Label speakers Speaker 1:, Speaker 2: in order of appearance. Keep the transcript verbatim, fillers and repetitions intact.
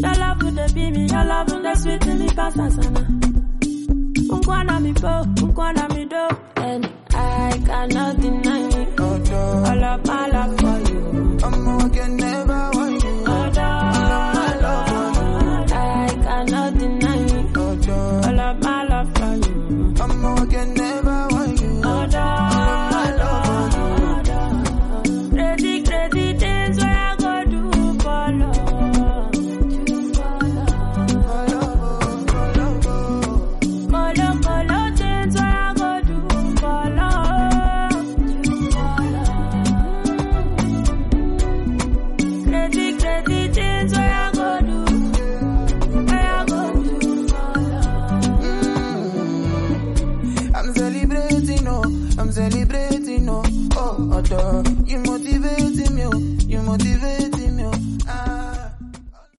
Speaker 1: Your love would be me, your love would be sweet to me, pasta sana. Unkwana mi po, unkwana mi do, and I cannot deny it. All of my love.